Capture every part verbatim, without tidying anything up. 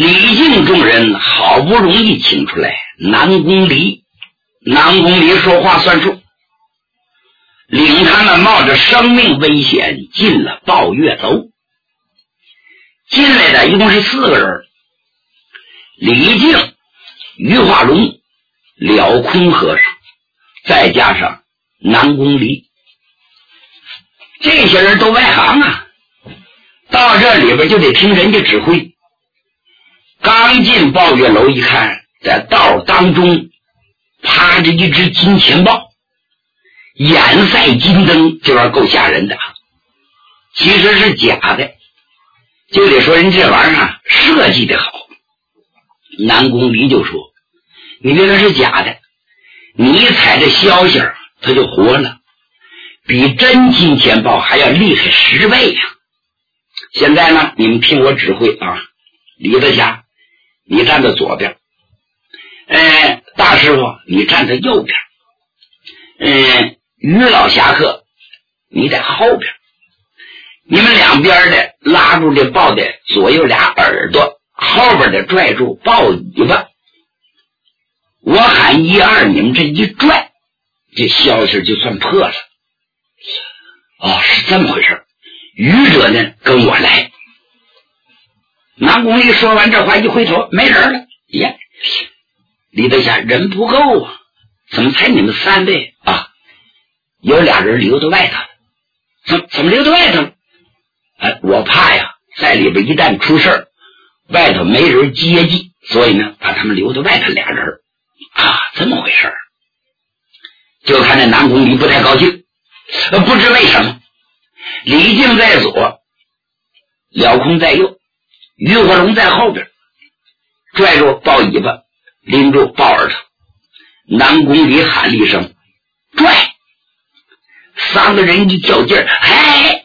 李靖众人好不容易请出来南宫离，南宫离说话算数，领他们冒着生命危险进了抱月楼。进来的一共是四个人，李靖、于化龙、了空和尚，再加上南宫离。这些人都外行啊，到这里边就得听人家指挥。刚进抱月楼一看，在道当中趴着一只金钱豹，眼赛金灯，这玩意儿够吓人的，其实是假的，就得说人这玩意儿啊设计的好。南宫离就说：“你这个是假的，你踩着消息它就活了，比真金钱豹还要厉害十倍呀、啊！现在呢，你们听我指挥啊，李德霞，你站在左边，呃，大师傅你站在右边，呃，于老侠客你在后边，你们两边的拉住这豹的左右俩耳朵，后边的拽住豹尾巴，我喊一二，你们这一拽，这消息就算破了。哦，是这么回事。愚者呢跟我来。南宫离说完这话一回头，没人了。耶，李德霞人不够啊，怎么才你们三位啊？有俩人留在外头了。怎怎么留在外头了？哎，我怕呀，在里边一旦出事儿，外头没人接济，所以呢，把他们留在外头俩人啊，这么回事儿。就看那南宫离不太高兴，呃，不知为什么。李靖在左，了空在右，于火龙在后边，拽住豹尾巴，拎住豹耳朵。南宫离喊了一声拽，三个人一较劲儿，嘿，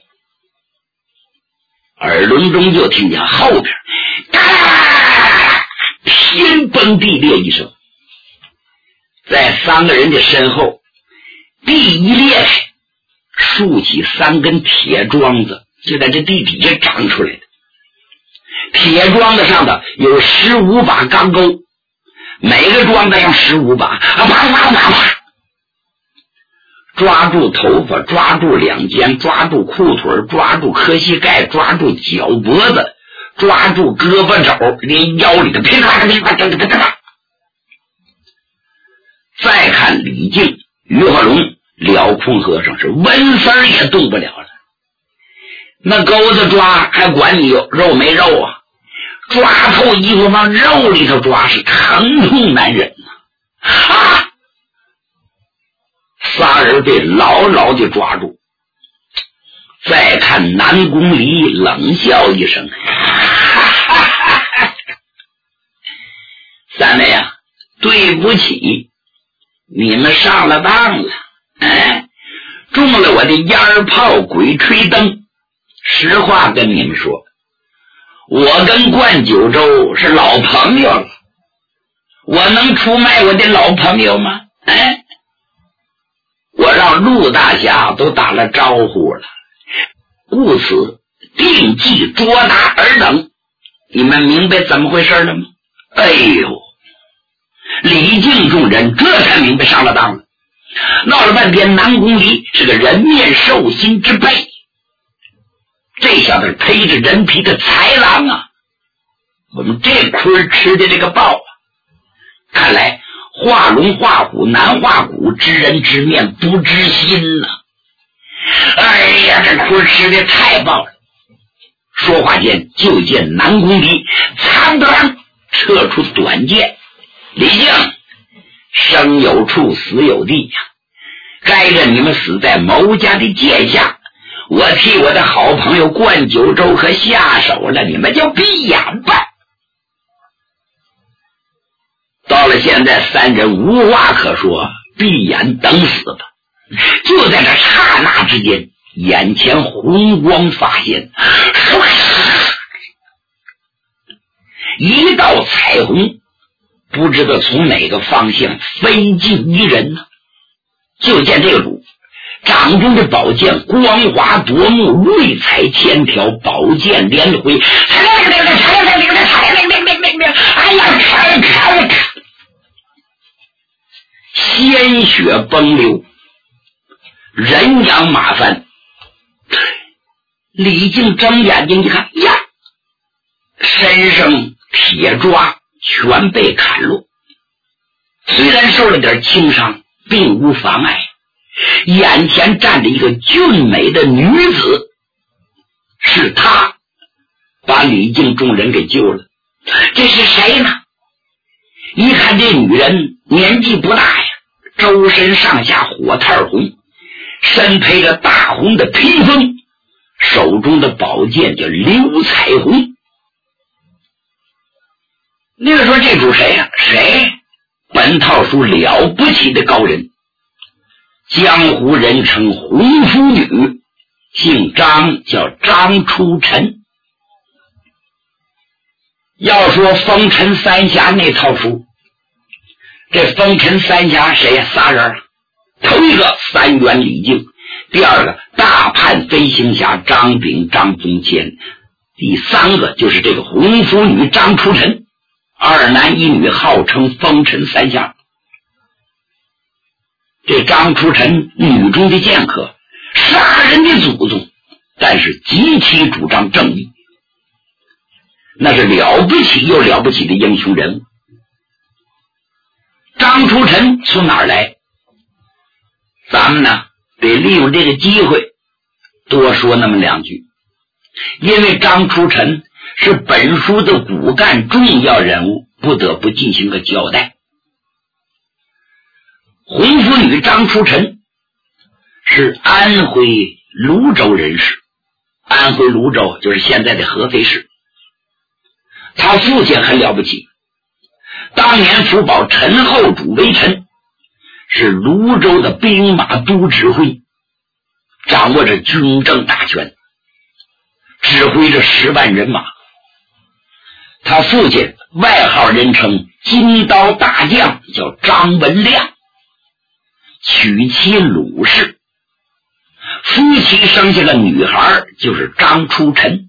耳聋中就听见后边嘎天崩地裂一声，在三个人的身后地一裂开，竖起三根铁桩子，就在这地底下长出来的。铁桩子上头有十五把钢钩，每个桩子上十五把，啊啪啪啪啪，抓住头发，抓住两肩，抓住裤腿，抓住磕膝盖，抓住脚脖子，抓住胳膊肘，连腰里的噼啪噼啪噼啪噼啪。再看李靖、于化龙、了空和尚是纹丝也动不了了，那钩子抓还管你有肉没肉啊？抓透衣服往肉里头抓，是疼痛难忍呐！啊！仨人被牢牢地抓住。再看南宫离冷笑一声：“三位啊，对不起，你们上了当了。哎，中了我的烟炮鬼吹灯。实话跟你们说，我跟灌九州是老朋友了，我能出卖我的老朋友吗？哎，我让陆大侠都打了招呼了，故此定计捉拿尔等。你们明白怎么回事了吗？”哎呦，李靖众人这才明白上了当了。闹了半天，南宫离是个人面兽心之辈，这小子披着人皮的豺狼啊！我们这亏吃的这个豹啊，看来画龙画虎难画骨，知人知面不知心呐、啊！哎呀，这亏吃的太爆了！说话间，就见南宫离苍当撤出短剑，李靖，生有处死有地呀、啊！该着你们死在谋家的剑下，我替我的好朋友灌九州可下手了，你们就闭眼吧。到了现在，三人无话可说，闭眼等死吧。就在这刹那之间，眼前红光发现，一道彩虹不知道从哪个方向飞进一人呢。就见这个主掌中的宝剑光华夺目，瑞彩千条，宝剑连回， 鲜血崩流，人仰马翻。李靖睁眼睛一看，呀，身上铁抓全被砍落，虽然受了点轻伤，并无妨碍。眼前站着一个俊美的女子，是她把李靖众人给救了。这是谁呢？一看这女人年纪不大呀，周身上下火炭红，身披着大红的披风，手中的宝剑叫刘彩虹。那个说这主谁呀、啊？谁？本套书了不起的高人，江湖人称红拂女，姓张，叫张初晨。要说风尘三侠那套书，这风尘三侠谁呀？仨人啊。头一个三元李靖，第二个大叛飞行侠张炳张宗谦，第三个就是这个红拂女张初晨，二男一女，号称风尘三侠。这张初晨女中的剑客，杀人的祖宗，但是极其主张正义，那是了不起又了不起的英雄人物。张初晨从哪儿来？咱们呢得利用这个机会多说那么两句，因为张初晨是本书的骨干重要人物，不得不进行个交代。红拂女张初晨是安徽泸州人士，安徽泸州就是现在的合肥市。他父亲很了不起，当年辅保陈后主为臣，是泸州的兵马都指挥，掌握着军政大权，指挥着十万人马。他父亲外号人称金刀大将，叫张文亮，娶妻鲁氏，夫妻生下个女孩，就是张初晨。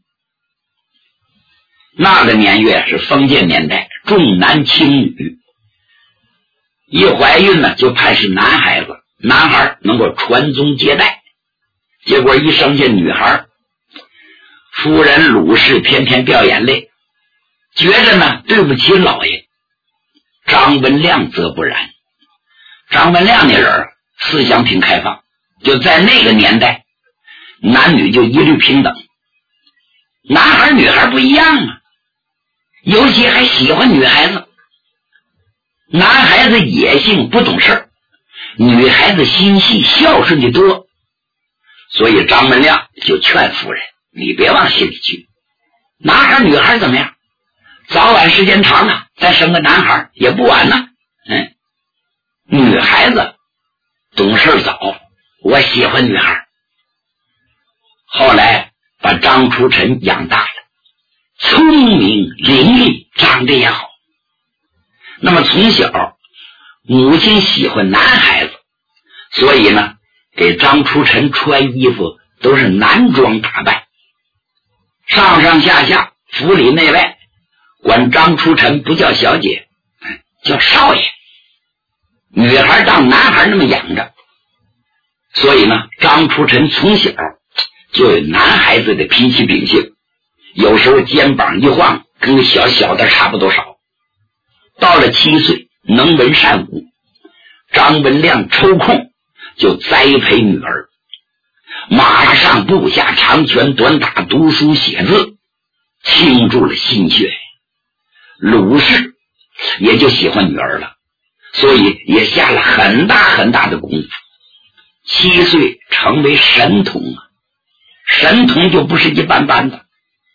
那个年月是封建年代，重男轻女，一怀孕呢就盼是男孩子，男孩能够传宗接代，结果一生下女孩，夫人鲁氏偏偏掉眼泪，觉着呢对不起老爷。张文亮则不然，张文亮那人思想挺开放，就在那个年代男女就一律平等，男孩女孩不一样啊，尤其还喜欢女孩子。男孩子野性不懂事，女孩子心细孝顺的多，所以张文亮就劝夫人，你别往心里去，男孩女孩怎么样，早晚时间长了再生个男孩也不晚呢。嗯，女孩子懂事早，我喜欢女孩。后来把张初晨养大了，聪明伶俐，长得也好。那么从小母亲喜欢男孩子，所以呢给张初晨穿衣服都是男装打扮，上上下下府里内外管张初晨不叫小姐，叫少爷，女孩当男孩那么养着。所以呢张初晨从小就有男孩子的脾气秉性，有时候肩膀一晃跟个小小的差不多少。到了七岁能文善武，张文亮抽空就栽培女儿，马上部下长拳短打，读书写字，倾注了心血。鲁氏也就喜欢女儿了，所以也下了很大很大的功夫。七岁成为神童啊，神童就不是一般般的，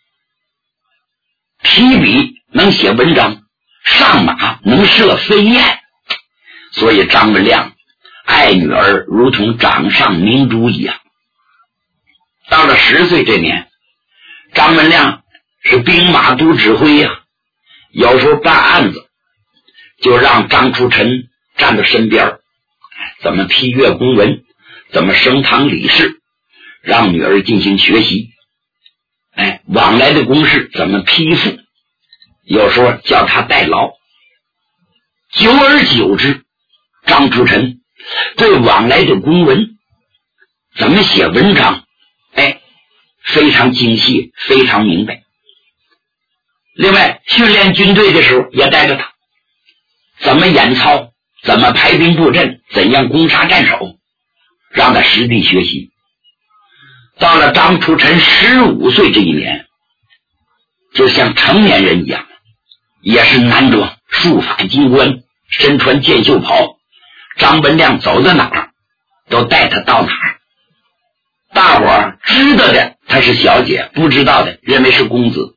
提笔能写文章，上马能射飞燕，所以张文亮爱女儿如同掌上明珠一样。到了十岁这年，张文亮是兵马都指挥呀、啊，有时候办案子就让张初晨站到身边，怎么批阅公文，怎么升堂理事，让女儿进行学习。哎，往来的公事怎么批复，有时候叫他代劳。久而久之，张初晨对往来的公文怎么写文章，哎，非常精细，非常明白。另外训练军队的时候也带着他，怎么演操，怎么排兵布阵，怎样攻杀战守，让他实地学习。到了张初臣十五岁这一年，就像成年人一样，也是男装束发金冠，身穿箭袖袍，张文亮走到哪儿都带他到哪儿。大伙儿知道的他是小姐，不知道的认为是公子。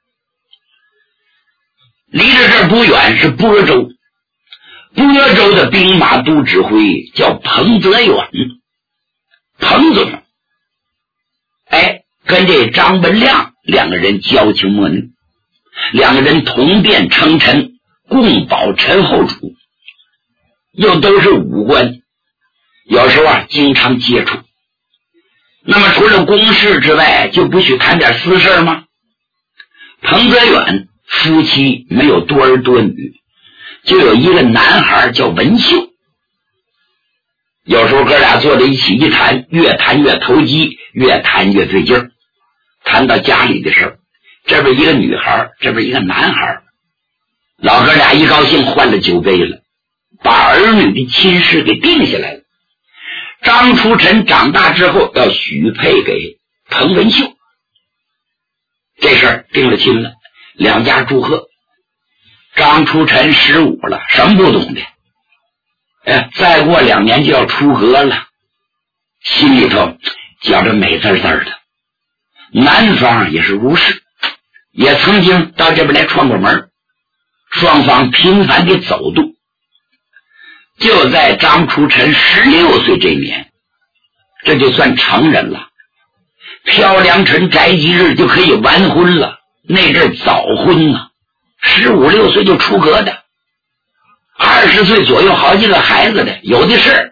离着这儿不远是播州，播州的兵马都指挥叫彭泽远，彭总哎，跟这张文亮两个人交情莫逆，两个人同殿称臣，共保陈后主，又都是武官，有时候啊经常接触。那么除了公事之外，就不许谈点私事吗？彭泽远夫妻没有多儿多女，就有一个男孩叫文秀。有时候哥俩坐在一起一谈，越谈越投机，越谈越对劲儿。谈到家里的事儿，这边一个女孩，这边一个男孩，老哥俩一高兴换了酒杯了，把儿女的亲事给定下来了。张初臣长大之后要许配给彭文秀，这事儿定了亲了，两家祝贺。张初臣十五了，什么不懂的，哎，再过两年就要出阁了，心里头觉着美滋滋的。男方也是如是，也曾经到这边来串过门，双方频繁的走动。就在张初臣十六岁这年，这就算成人了，飘良辰宅吉日就可以完婚了。那阵早婚啊，十五六岁就出阁的，二十岁左右好几个孩子的有的是，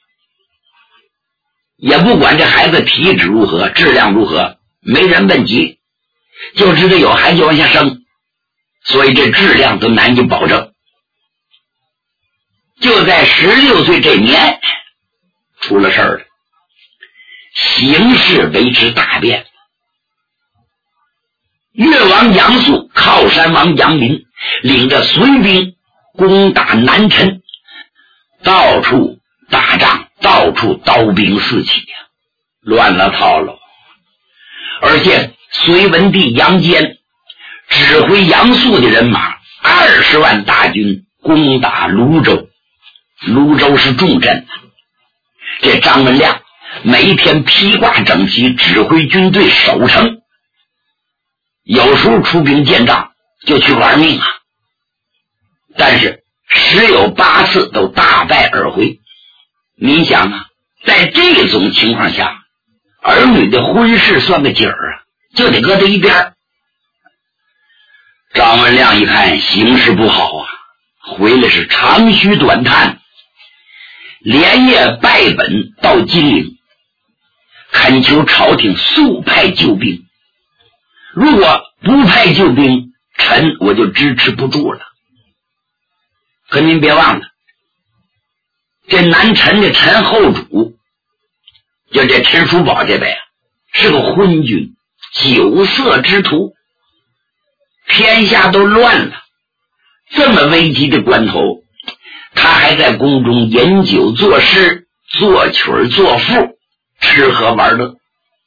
也不管这孩子体质如何，质量如何，没人问及，就知道有孩子往下生，所以这质量都难以保证。就在十六岁这年出了事儿了，形势为之大变。越王杨素、靠山王杨林领着随兵攻打南陈，到处打仗，到处刀兵四起呀，乱了套了。而且隋文帝杨坚指挥杨素的人马二十万大军攻打泸州，泸州是重镇，这张文亮每一天披挂整齐，指挥军队守城，有时候出兵见仗就去玩命啊，但是十有八次都大败而回。您想啊，在这种情况下，儿女的婚事算个景儿啊，就得搁在一边。张文亮一看形势不好啊，回来是长吁短叹，连夜拜本到金陵，恳求朝廷速派救兵，如果不派救兵，臣我就支持不住了。可您别忘了，这南陈的陈后主，就这陈叔宝这位啊，是个昏君，酒色之徒，天下都乱了，这么危急的关头，他还在宫中饮酒作诗，作曲作赋，吃喝玩乐。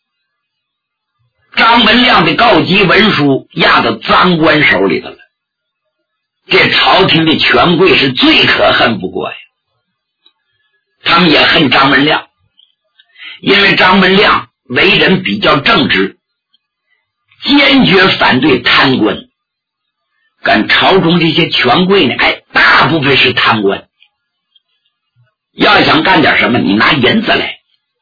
张文亮的告急文书压到赃官手里头了，这朝廷的权贵是最可恨不过呀，他们也恨张文亮，因为张文亮为人比较正直，坚决反对贪官，赶朝中这些权贵呢，哎，大部分是贪官，要想干点什么，你拿银子来。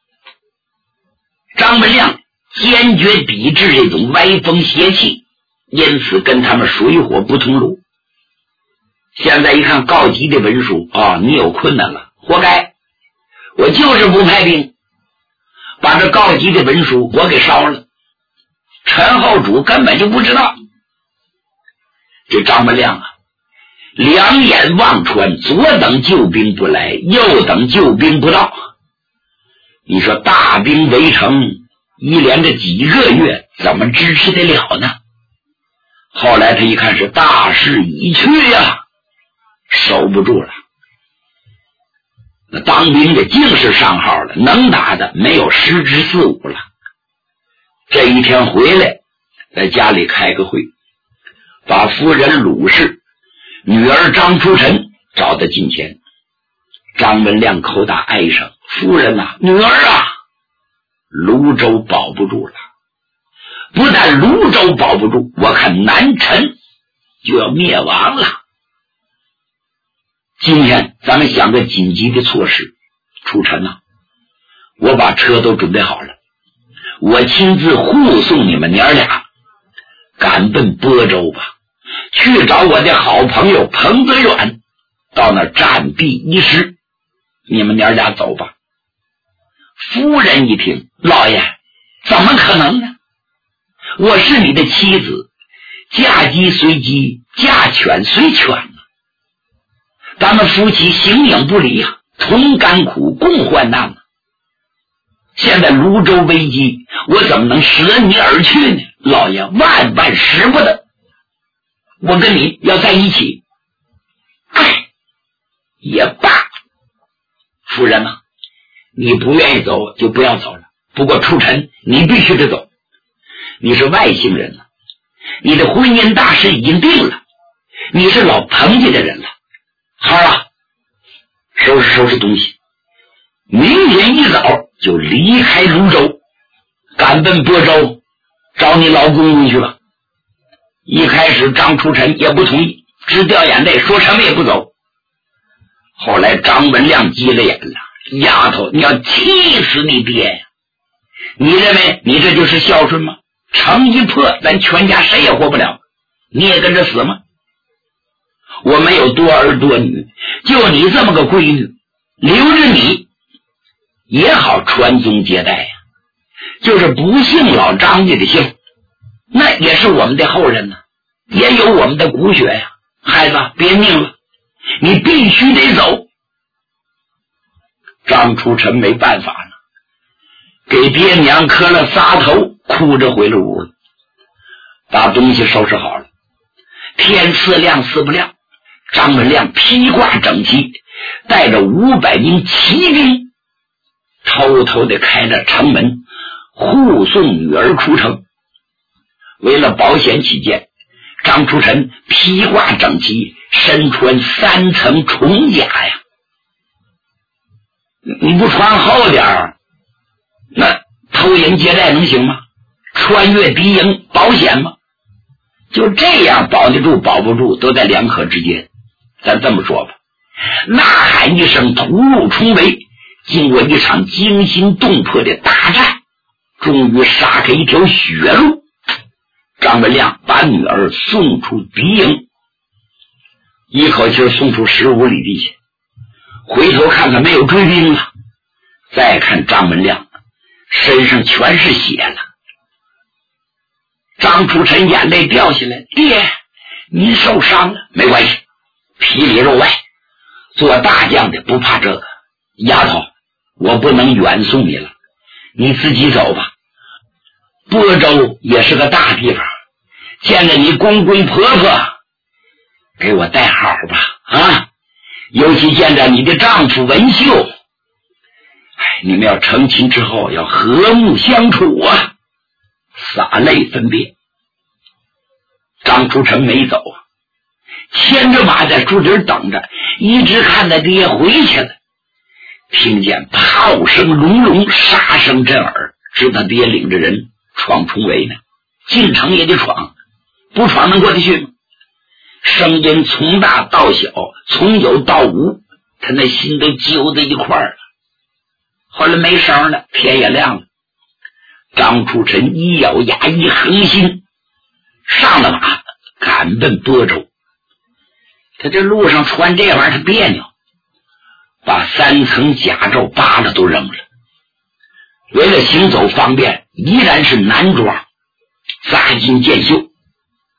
张文亮坚决抵制这种歪风邪气，因此跟他们水火不同炉。现在一看告急的文书啊、哦，你有困难了，活该，我就是不派兵，把这告急的文书我给烧了。陈后主根本就不知道。这张文亮啊， 两眼望穿，左等救兵不来，右等救兵不到。你说大兵围城，一连着几个月，怎么支持得了呢？后来他一看是大势已去呀、啊，守不住了。那当兵的尽是上号了，能打的没有十之四五了。这一天回来，在家里开个会，把夫人鲁氏、女儿张初臣找到近前。张文亮口打哀声：“夫人呐、啊，女儿啊，泸州保不住了。不但泸州保不住，我看南陈就要灭亡了。今天咱们想个紧急的措施。初臣呐、啊，我把车都准备好了，我亲自护送你们娘俩赶奔播州吧，去找我的好朋友彭德远，到那儿暂避一时。你们娘俩走吧。”夫人一听：“老爷，怎么可能呢？我是你的妻子，嫁鸡随鸡，嫁犬随犬啊！咱们夫妻形影不离啊，同甘苦，共患难啊！现在泸州危机，我怎么能舍你而去呢？老爷，万万使不得！我跟你要在一起。”哎，也罢。夫人啊，你不愿意走就不要走了。不过初臣，你必须得走。你是外姓人了，你的婚姻大事已经定了，你是老彭家的人了。好了，收拾收拾东西，明天一早就离开泸州，赶奔播州，找你老公公去吧。一开始张初臣也不同意，直掉眼泪，说什么也不走。后来张文亮急了眼了：“丫头，你要气死你爹呀！你认为你这就是孝顺吗？城一破，咱全家谁也活不了，你也跟着死吗？我们有多儿多女，就你这么个闺女，留着你也好传宗接代呀。就是不姓老张家的姓，那也是我们的后人呢，也有我们的骨血呀。孩子，别拧了，你必须得走。”张初臣没办法了，给爹娘磕了仨头，哭着回了屋了，把东西收拾好了。天似亮似不亮，张文亮披挂整齐，带着五百名骑兵，偷偷地开了城门，护送女儿出城。为了保险起见，张初臣披挂整齐，身穿三层重甲呀。你不穿厚点儿，那偷营劫寨能行吗？穿越敌营保险吗？就这样保得住保不住都在两可之间。咱这么说吧，呐喊一声，突入重围，经过一场惊心动魄的大战，终于杀开一条血路。张文亮把女儿送出敌营，一口气送出十五里地去，回头看看没有追兵了，再看张文亮身上全是血了。张初臣眼泪掉下来：“爹，您受伤了。”“没关系，皮里肉外，做大将的不怕这个。丫头，我不能远送你了，你自己走吧。播州也是个大地方，见着你公公婆婆给我带好吧啊！尤其见着你的丈夫文秀，哎，你们要成亲之后要和睦相处啊！”洒泪分别。张初臣没走啊，牵着马在树底等着，一直看他爹回去了。听见炮声隆隆，杀声震耳，知道爹领着人闯重围呢，进城也得闯，不闯能过得去吗？声音从大到小，从有到无，他那心都揪在一块儿了。后来没声了，天也亮了。张初臣一咬牙，一横心，上了马，赶奔播州。他这路上穿这玩意儿他别扭，把三层甲胄扒了都扔了。为了行走方便，依然是男装，扎金箭袖，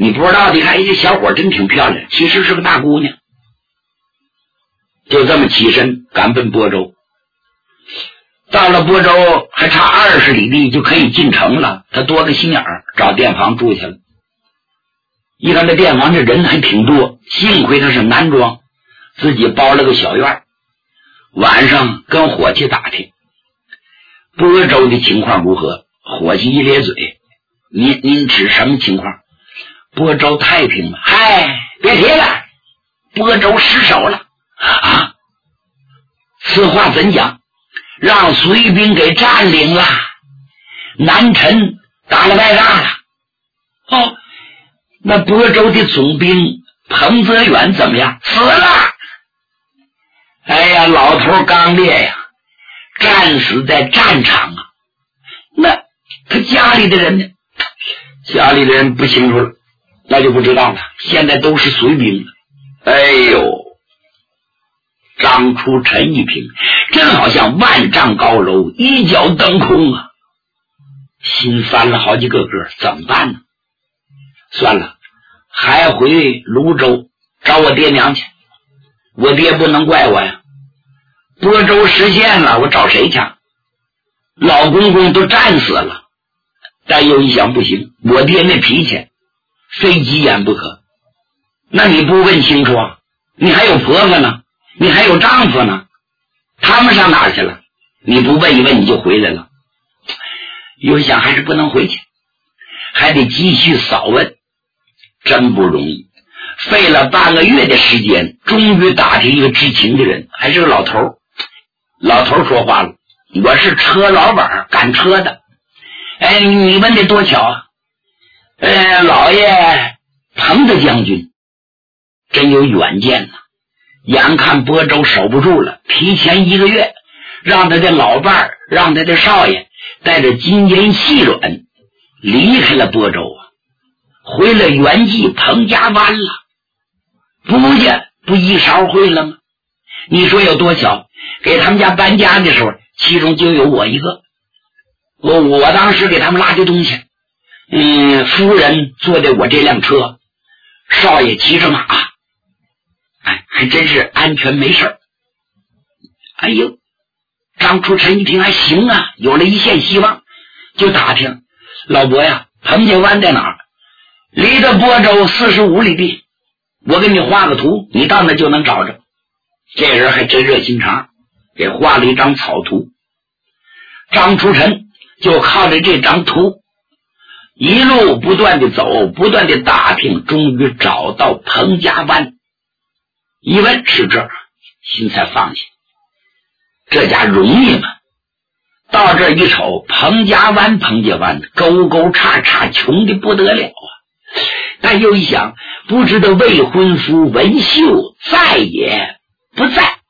你不知道，你看这小伙真挺漂亮，其实是个大姑娘。就这么起身赶奔亳州。到了亳州还差二十里地就可以进城了，他多个心眼儿，找店房住去了。一看这店房这人还挺多，幸亏他是男装，自己包了个小院，晚上跟伙计打听亳州的情况如何。伙计一咧嘴，您您指什么情况？亳州太平吗？嗨，别提了，亳州失守了啊！此话怎讲？让隋兵给占领了，南陈打了败仗了。哦，那亳州的总兵彭泽远怎么样？死了。哎呀，老头刚烈呀，战死在战场啊。那他家里的人呢？家里的人不清楚了，那就不知道了。现在都是隋兵了。哎呦，张出陈一平真好像万丈高楼一脚登空啊，心翻了好几个个，怎么办呢？算了，还回泸州找我爹娘去，我爹不能怪我呀。亳州失陷了，我找谁去？老公公都战死了。但又一想，不行，我爹那脾气非急眼不可。那你不问清楚啊？你还有婆婆呢，你还有丈夫呢，他们上哪儿去了？你不问一问你就回来了。又想还是不能回去，还得继续扫问，真不容易。费了半个月的时间，终于打听一个知情的人，还是个老头。老头说话了，我是车老板，赶车的。哎，你问的多巧啊！呃，老爷彭德将军真有远见呐、啊，眼看亳州守不住了，提前一个月让他的老伴儿，让他的少爷带着金银细软离开了亳州啊，回了原籍彭家湾了。不见不一勺会了吗？你说有多巧？给他们家搬家的时候，其中就有我一个。我我当时给他们拉的东西，嗯，夫人坐的我这辆车，少爷骑着马，哎，还真是安全没事。哎呦，张出陈一平还行啊，有了一线希望，就打听老伯呀，彭家湾在哪儿？离着亳州四十五里地，我给你画个图，你到那就能找着。这人还真热心肠，给画了一张草图。张出陈就靠着这张图一路不断的走，不断的打听，终于找到彭家湾。一问是这儿，心才放下，这家容易吗？到这一瞅，彭家湾彭家湾沟沟叉叉，穷的不得了啊！但又一想，不知道未婚夫文秀在也不在。